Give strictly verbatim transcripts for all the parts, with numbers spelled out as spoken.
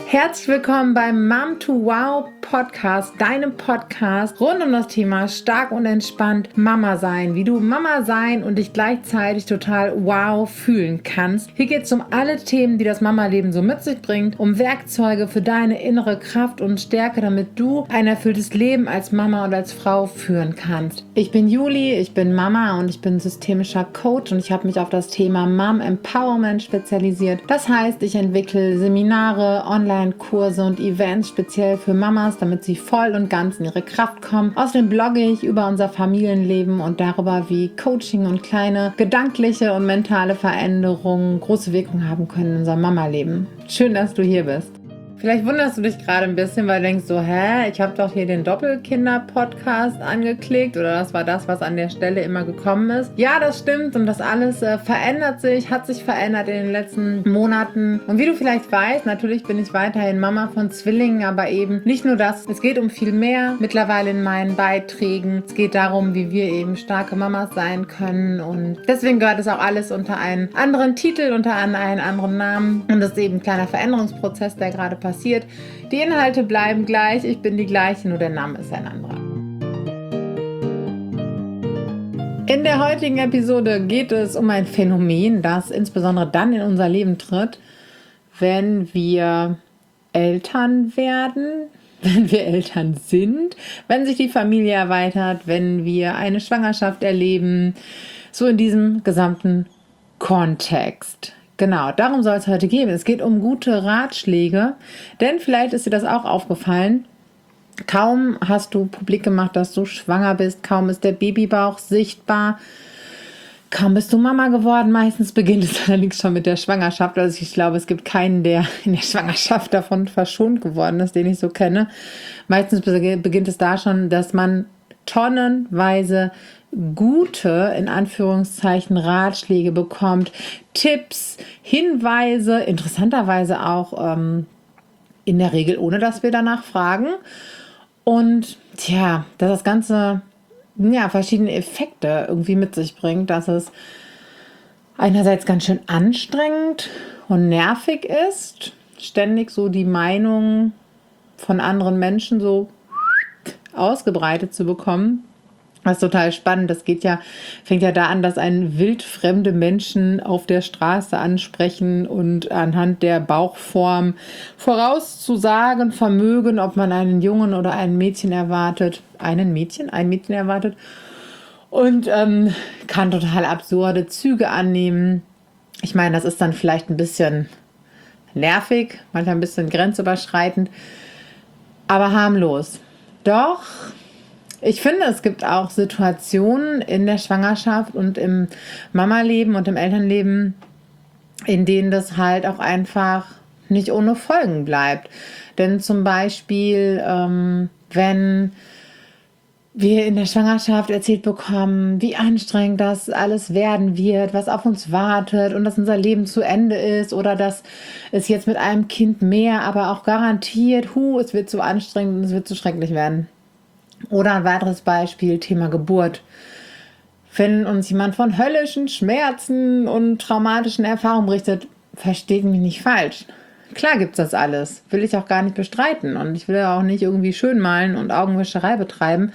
Herzlich willkommen beim Mom to Wow Podcast, deinem Podcast rund um das Thema stark und entspannt Mama sein, wie du Mama sein und dich gleichzeitig total wow fühlen kannst. Hier geht es um alle Themen, die das Mama-Leben so mit sich bringt, um Werkzeuge für deine innere Kraft und Stärke, damit du ein erfülltes Leben als Mama und als Frau führen kannst. Ich bin Juli, ich bin Mama und ich bin systemischer Coach und ich habe mich auf das Thema Mom Empowerment spezialisiert. Das heißt, ich entwickle Seminare, Online-Kurse und Events speziell für Mamas, damit sie voll und ganz in ihre Kraft kommen. Außerdem blogge ich über unser Familienleben und darüber, wie Coaching und kleine gedankliche und mentale Veränderungen große Wirkung haben können in unserem Mama-Leben. Schön, dass du hier bist. Vielleicht wunderst du dich gerade ein bisschen, weil du denkst so, hä, ich habe doch hier den Doppelkinder-Podcast angeklickt oder das war das, was an der Stelle immer gekommen ist. Ja, das stimmt und das alles äh, verändert sich, hat sich verändert in den letzten Monaten. Und wie du vielleicht weißt, natürlich bin ich weiterhin Mama von Zwillingen, aber eben nicht nur das. Es geht um viel mehr mittlerweile in meinen Beiträgen. Es geht darum, wie wir eben starke Mamas sein können und deswegen gehört es auch alles unter einen anderen Titel, unter einen anderen Namen und das ist eben ein kleiner Veränderungsprozess, der gerade passiert. passiert. Die Inhalte bleiben gleich, ich bin die gleiche, nur der Name ist ein anderer. In der heutigen Episode geht es um ein Phänomen, das insbesondere dann in unser Leben tritt, wenn wir Eltern werden, wenn wir Eltern sind, wenn sich die Familie erweitert, wenn wir eine Schwangerschaft erleben, so in diesem gesamten Kontext. Genau, darum soll es heute gehen. Es geht um gute Ratschläge, denn vielleicht ist dir das auch aufgefallen. Kaum hast du publik gemacht, dass du schwanger bist, kaum ist der Babybauch sichtbar, kaum bist du Mama geworden. Meistens beginnt es allerdings schon mit der Schwangerschaft. Also ich glaube, es gibt keinen, der in der Schwangerschaft davon verschont geworden ist, den ich so kenne. Meistens beginnt es da schon, dass man tonnenweise gute, in Anführungszeichen, Ratschläge bekommt, Tipps, Hinweise, interessanterweise auch ähm, in der Regel, ohne dass wir danach fragen. Und tja, dass das Ganze ja, verschiedene Effekte irgendwie mit sich bringt, dass es einerseits ganz schön anstrengend und nervig ist, ständig so die Meinung von anderen Menschen so ausgebreitet zu bekommen. Das ist total spannend. Das geht ja, fängt ja da an, dass einen wildfremde Menschen auf der Straße ansprechen und anhand der Bauchform vorauszusagen vermögen, ob man einen Jungen oder ein Mädchen erwartet. Einen Mädchen? Ein Mädchen erwartet. Und ähm, kann total absurde Züge annehmen. Ich meine, das ist dann vielleicht ein bisschen nervig, manchmal ein bisschen grenzüberschreitend, aber harmlos. Doch ich finde, es gibt auch Situationen in der Schwangerschaft und im Mama-Leben und im Elternleben, in denen das halt auch einfach nicht ohne Folgen bleibt. Denn zum Beispiel, ähm, wenn wir in der Schwangerschaft erzählt bekommen, wie anstrengend das alles werden wird, was auf uns wartet und dass unser Leben zu Ende ist oder dass es jetzt mit einem Kind mehr, aber auch garantiert, hu, es wird zu anstrengend und es wird zu schrecklich werden. Oder ein weiteres Beispiel, Thema Geburt. Wenn uns jemand von höllischen Schmerzen und traumatischen Erfahrungen berichtet, versteht mich nicht falsch. Klar gibt's das alles, will ich auch gar nicht bestreiten und ich will auch nicht irgendwie schön malen und Augenwischerei betreiben.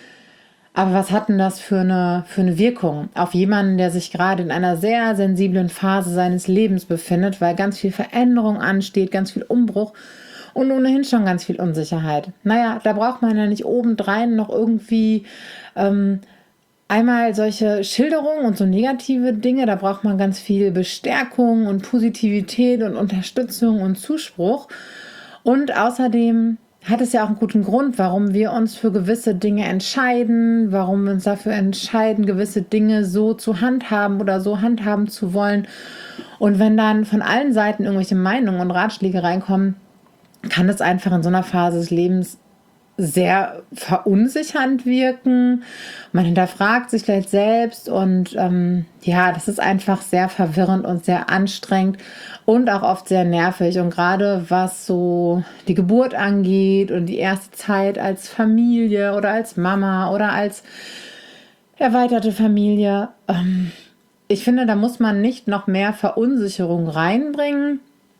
Aber was hat denn das für eine, für eine Wirkung auf jemanden, der sich gerade in einer sehr sensiblen Phase seines Lebens befindet, weil ganz viel Veränderung ansteht, ganz viel Umbruch und ohnehin schon ganz viel Unsicherheit. Naja, da braucht man ja nicht obendrein noch irgendwie ähm, einmal solche Schilderungen und so negative Dinge. Da braucht man ganz viel Bestärkung und Positivität und Unterstützung und Zuspruch. Und außerdem hat es ja auch einen guten Grund, warum wir uns für gewisse Dinge entscheiden, warum wir uns dafür entscheiden, gewisse Dinge so zu handhaben oder so handhaben zu wollen. Und wenn dann von allen Seiten irgendwelche Meinungen und Ratschläge reinkommen, kann es einfach in so einer Phase des Lebens sehr verunsichernd wirken. Man hinterfragt sich vielleicht selbst und ähm, ja, das ist einfach sehr verwirrend und sehr anstrengend und auch oft sehr nervig. Und gerade was so die Geburt angeht und die erste Zeit als Familie oder als Mama oder als erweiterte Familie, ähm, ich finde, da muss man nicht noch mehr Verunsicherung reinbringen.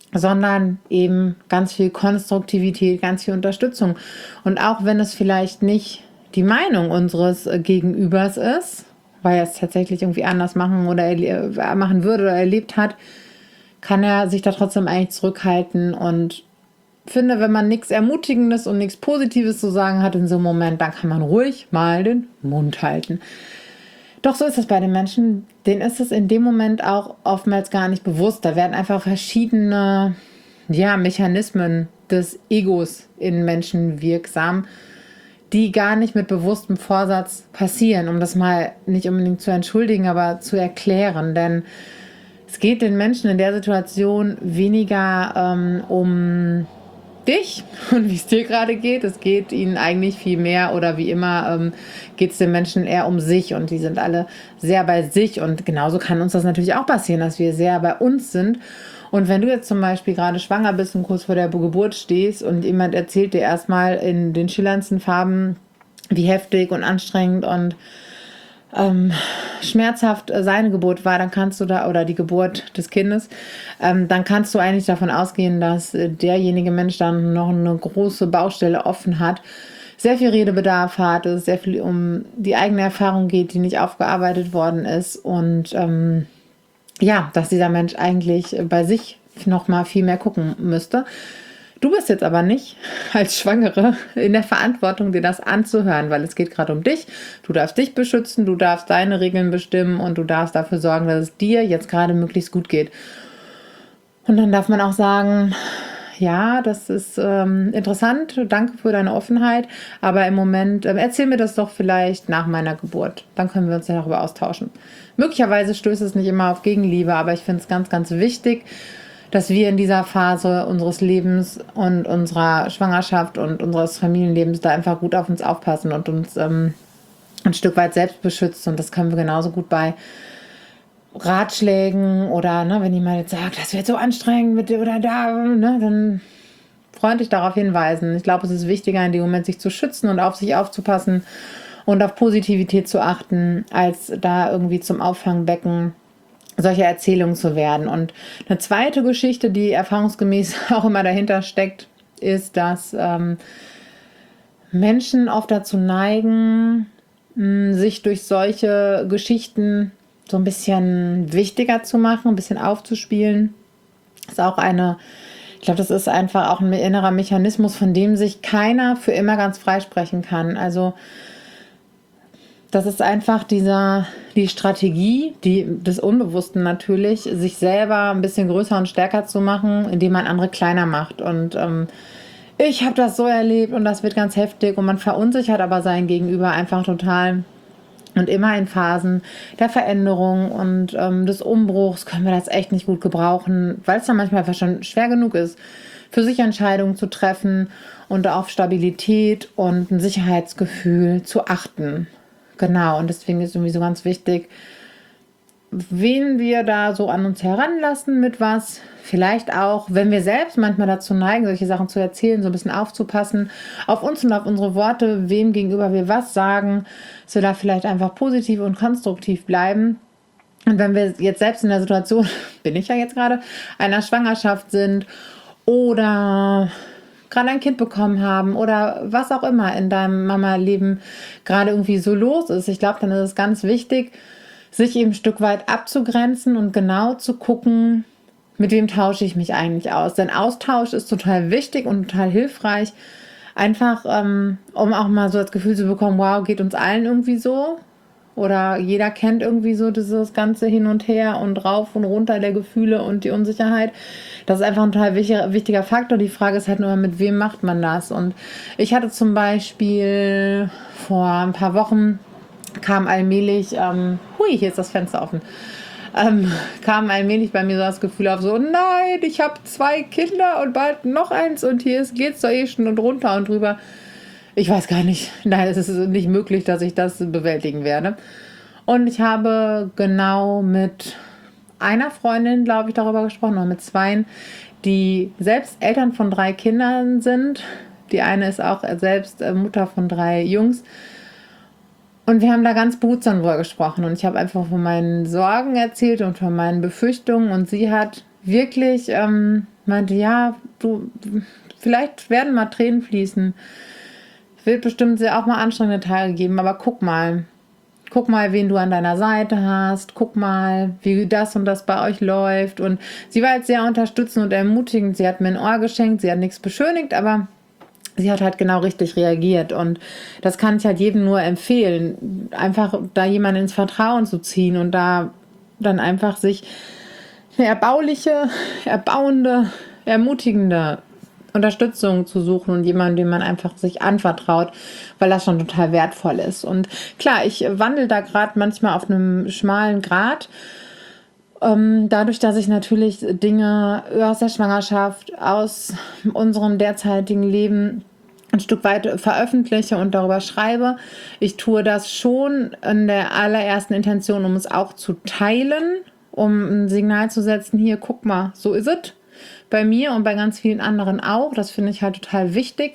sondern eben ganz viel Konstruktivität, ganz viel Unterstützung. Und auch wenn es vielleicht nicht die Meinung unseres Gegenübers ist, weil er es tatsächlich irgendwie anders machen oder erle- machen würde oder erlebt hat, kann er sich da trotzdem eigentlich zurückhalten. Und finde, wenn man nichts Ermutigendes und nichts Positives zu sagen hat in so einem Moment, dann kann man ruhig mal den Mund halten. Doch so ist es bei den Menschen, denen ist es in dem Moment auch oftmals gar nicht bewusst. Da werden einfach verschiedene, ja, Mechanismen des Egos in Menschen wirksam, die gar nicht mit bewusstem Vorsatz passieren, um das mal nicht unbedingt zu entschuldigen, aber zu erklären. Denn es geht den Menschen in der Situation weniger ähm, um dich und wie es dir gerade geht. Es geht ihnen eigentlich viel mehr oder wie immer ähm, geht es den Menschen eher um sich und die sind alle sehr bei sich und genauso kann uns das natürlich auch passieren, dass wir sehr bei uns sind. Und wenn du jetzt zum Beispiel gerade schwanger bist und kurz vor der Geburt stehst und jemand erzählt dir erstmal in den schillerndsten Farben, wie heftig und anstrengend und ähm, schmerzhaft seine Geburt war, dann kannst du da, oder die Geburt des Kindes, ähm, dann kannst du eigentlich davon ausgehen, dass äh, derjenige Mensch dann noch eine große Baustelle offen hat, sehr viel Redebedarf hat, es sehr viel um die eigene Erfahrung geht, die nicht aufgearbeitet worden ist und ähm, ja, dass dieser Mensch eigentlich bei sich noch mal viel mehr gucken müsste. Du bist jetzt aber nicht als Schwangere in der Verantwortung, dir das anzuhören, weil es geht gerade um dich. Du darfst dich beschützen, du darfst deine Regeln bestimmen und du darfst dafür sorgen, dass es dir jetzt gerade möglichst gut geht. Und dann darf man auch sagen, ja, das ist ähm, interessant, danke für deine Offenheit, aber im Moment, ähm, erzähl mir das doch vielleicht nach meiner Geburt. Dann können wir uns ja darüber austauschen. Möglicherweise stößt es nicht immer auf Gegenliebe, aber ich finde es ganz, ganz wichtig, dass wir in dieser Phase unseres Lebens und unserer Schwangerschaft und unseres Familienlebens da einfach gut auf uns aufpassen und uns ähm, ein Stück weit selbst beschützen. Und das können wir genauso gut bei Ratschlägen oder ne, wenn jemand jetzt sagt, das wird so anstrengend mit dir oder da, ne, dann freundlich darauf hinweisen. Ich glaube, es ist wichtiger, in dem Moment sich zu schützen und auf sich aufzupassen und auf Positivität zu achten, als da irgendwie zum Auffangbecken solche Erzählungen zu werden. Und eine zweite Geschichte, die erfahrungsgemäß auch immer dahinter steckt, ist, dass ähm, Menschen oft dazu neigen, mh, sich durch solche Geschichten so ein bisschen wichtiger zu machen, ein bisschen aufzuspielen. Das ist auch eine, ich glaube, das ist einfach auch ein innerer Mechanismus, von dem sich keiner für immer ganz freisprechen kann. Also das ist einfach dieser, die Strategie, die, des Unbewussten natürlich, sich selber ein bisschen größer und stärker zu machen, indem man andere kleiner macht. Und ähm, ich habe das so erlebt und das wird ganz heftig und man verunsichert aber sein Gegenüber einfach total. Und immer in Phasen der Veränderung und ähm, des Umbruchs können wir das echt nicht gut gebrauchen, weil es dann manchmal einfach schon schwer genug ist, für sich Entscheidungen zu treffen und auf Stabilität und ein Sicherheitsgefühl zu achten. Genau, und deswegen ist irgendwie so ganz wichtig, wen wir da so an uns heranlassen mit was. Vielleicht auch, wenn wir selbst manchmal dazu neigen, solche Sachen zu erzählen, so ein bisschen aufzupassen, auf uns und auf unsere Worte, wem gegenüber wir was sagen, dass wir da vielleicht einfach positiv und konstruktiv bleiben. Und wenn wir jetzt selbst in der Situation, bin ich ja jetzt gerade, einer Schwangerschaft sind oder gerade ein Kind bekommen haben oder was auch immer in deinem Mama-Leben gerade irgendwie so los ist. Ich glaube, dann ist es ganz wichtig, sich eben ein Stück weit abzugrenzen und genau zu gucken, mit wem tausche ich mich eigentlich aus. Denn Austausch ist total wichtig und total hilfreich, einfach ähm, um auch mal so das Gefühl zu bekommen, wow, geht uns allen irgendwie so. Oder jeder kennt irgendwie so dieses ganze Hin und Her und rauf und runter der Gefühle und die Unsicherheit. Das ist einfach ein total wichtiger, wichtiger Faktor. Die Frage ist halt nur, mit wem macht man das? Und ich hatte zum Beispiel vor ein paar Wochen kam allmählich, ähm, hui, hier ist das Fenster offen, ähm, kam allmählich bei mir so das Gefühl auf, so, nein, ich habe zwei Kinder und bald noch eins und hier geht es doch eh schon und runter und drüber. Ich weiß gar nicht, nein, es ist nicht möglich, dass ich das bewältigen werde. Und ich habe genau mit einer Freundin, glaube ich, darüber gesprochen, oder mit zweien, die selbst Eltern von drei Kindern sind. Die eine ist auch selbst Mutter von drei Jungs. Und wir haben da ganz behutsam drüber gesprochen. Und ich habe einfach von meinen Sorgen erzählt und von meinen Befürchtungen. Und sie hat wirklich ähm, meinte, ja, du, vielleicht werden mal Tränen fließen. Wird bestimmt sehr auch mal anstrengende Tage geben, aber guck mal. Guck mal, wen du an deiner Seite hast. Guck mal, wie das und das bei euch läuft. Und sie war halt sehr unterstützend und ermutigend. Sie hat mir ein Ohr geschenkt. Sie hat nichts beschönigt, aber sie hat halt genau richtig reagiert. Und das kann ich halt jedem nur empfehlen. Einfach da jemanden ins Vertrauen zu ziehen und da dann einfach sich eine erbauliche, erbauende, ermutigende Unterstützung zu suchen und jemanden, dem man einfach sich anvertraut, weil das schon total wertvoll ist. Und klar, ich wandle da gerade manchmal auf einem schmalen Grat. Ähm, dadurch, dass ich natürlich Dinge aus der Schwangerschaft, aus unserem derzeitigen Leben ein Stück weit veröffentliche und darüber schreibe. Ich tue das schon in der allerersten Intention, um es auch zu teilen, um ein Signal zu setzen, hier, guck mal, so ist es. Bei mir und bei ganz vielen anderen auch. Das finde ich halt total wichtig,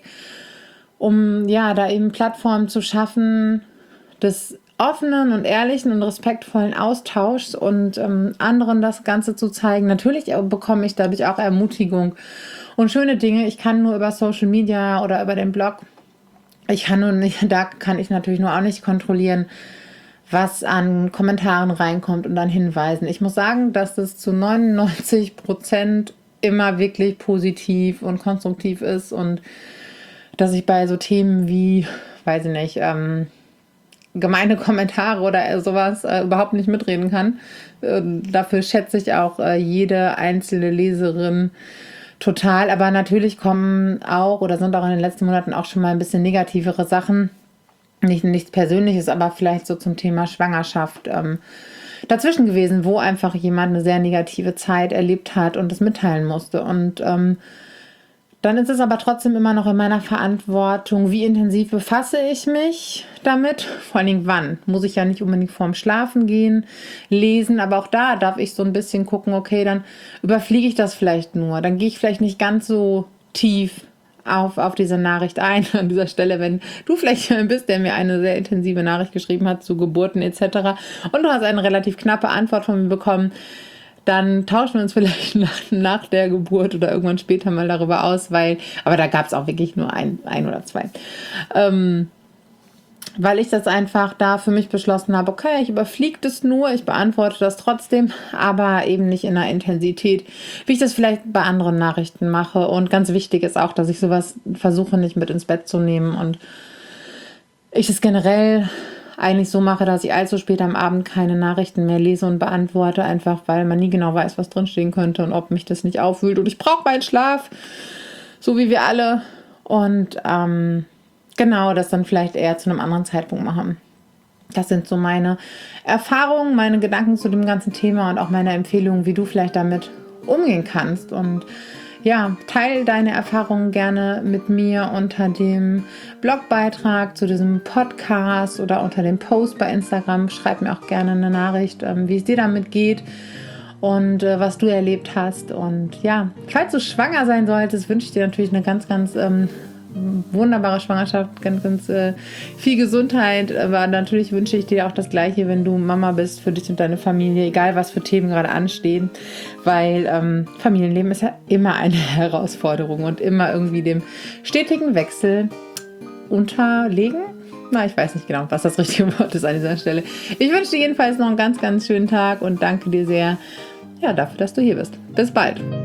um ja da eben Plattformen zu schaffen des offenen und ehrlichen und respektvollen Austauschs und ähm, anderen das Ganze zu zeigen. Natürlich bekomme ich dadurch auch Ermutigung und schöne Dinge. Ich kann nur über Social Media oder über den Blog, ich kann nur nicht, da kann ich natürlich nur auch nicht kontrollieren, was an Kommentaren reinkommt und an Hinweisen. Ich muss sagen, dass es zu neunundneunzig Prozent immer wirklich positiv und konstruktiv ist und dass ich bei so Themen wie, weiß ich nicht, ähm, gemeine Kommentare oder sowas äh, überhaupt nicht mitreden kann. Äh, dafür schätze ich auch äh, jede einzelne Leserin total. Aber natürlich kommen auch oder sind auch in den letzten Monaten auch schon mal ein bisschen negativere Sachen. Nicht nichts Persönliches, aber vielleicht so zum Thema Schwangerschaft ähm, dazwischen gewesen, wo einfach jemand eine sehr negative Zeit erlebt hat und das mitteilen musste. Und ähm, dann ist es aber trotzdem immer noch in meiner Verantwortung, wie intensiv befasse ich mich damit, vor allen Dingen wann. Muss ich ja nicht unbedingt vorm Schlafen gehen, lesen, aber auch da darf ich so ein bisschen gucken, okay, dann überfliege ich das vielleicht nur, dann gehe ich vielleicht nicht ganz so tief auf, auf diese Nachricht ein. An dieser Stelle, wenn du vielleicht bist, der mir eine sehr intensive Nachricht geschrieben hat zu Geburten et cetera und du hast eine relativ knappe Antwort von mir bekommen, dann tauschen wir uns vielleicht nach, nach der Geburt oder irgendwann später mal darüber aus, weil, aber da gab es auch wirklich nur ein, ein oder zwei. Ähm, weil ich das einfach da für mich beschlossen habe, okay, ich überfliege das nur, ich beantworte das trotzdem, aber eben nicht in einer Intensität, wie ich das vielleicht bei anderen Nachrichten mache. Und ganz wichtig ist auch, dass ich sowas versuche, nicht mit ins Bett zu nehmen und ich es generell eigentlich so mache, dass ich allzu spät am Abend keine Nachrichten mehr lese und beantworte, einfach weil man nie genau weiß, was drinstehen könnte und ob mich das nicht aufwühlt. Und ich brauche meinen Schlaf, so wie wir alle. Und ähm, genau, das dann vielleicht eher zu einem anderen Zeitpunkt machen. Das sind so meine Erfahrungen, meine Gedanken zu dem ganzen Thema und auch meine Empfehlungen, wie du vielleicht damit umgehen kannst. Und ja, teile deine Erfahrungen gerne mit mir unter dem Blogbeitrag zu diesem Podcast oder unter dem Post bei Instagram. Schreib mir auch gerne eine Nachricht, ähm, wie es dir damit geht und äh, was du erlebt hast. Und ja, falls du schwanger sein solltest, wünsche ich dir natürlich eine ganz, ganz ähm, wunderbare Schwangerschaft, ganz, ganz äh, viel Gesundheit. Aber natürlich wünsche ich dir auch das Gleiche, wenn du Mama bist, für dich und deine Familie, egal was für Themen gerade anstehen, weil ähm, Familienleben ist ja immer eine Herausforderung und immer irgendwie dem stetigen Wechsel unterlegen. Na, ich weiß nicht genau, was das richtige Wort ist an dieser Stelle. Ich wünsche dir jedenfalls noch einen ganz, ganz schönen Tag und danke dir sehr, ja, dafür, dass du hier bist. Bis bald.